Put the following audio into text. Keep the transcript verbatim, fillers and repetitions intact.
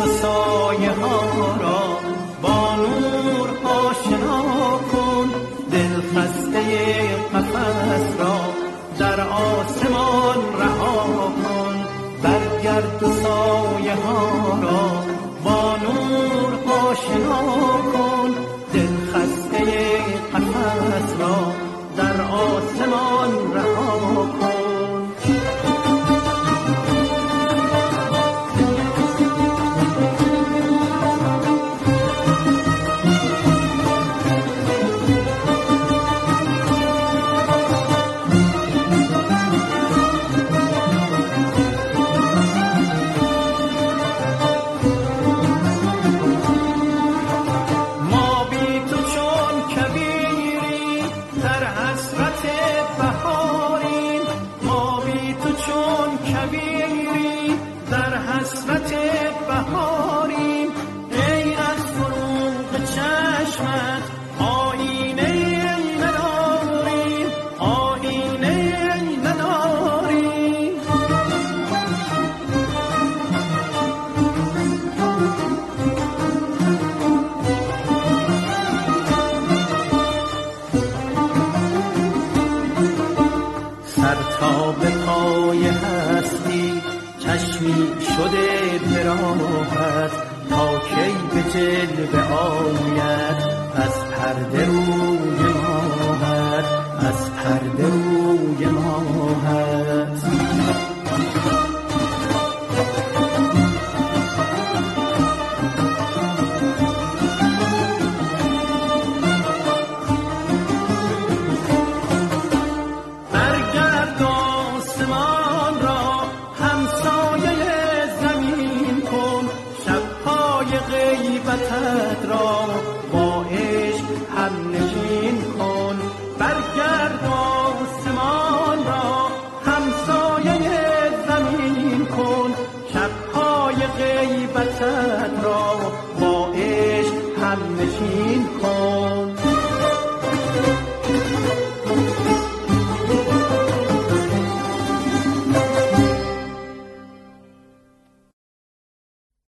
تو سایه ها را با نور آشنا کن، دل خسته قفس را در آسمان رها کن. برگرد تو سایه ها را با نور آشنا کن، دل خسته قفس را در آسمان رها کن. چشمی شده براحت تا کی به جلوه آید از پرده روی ماهت، از پرده روی ماهت. غیبتت را با عشق هم نشین کن، برگرد آسمان را همسایه زمین کن. شبهای غیبتت را با عشق هم نشین کن.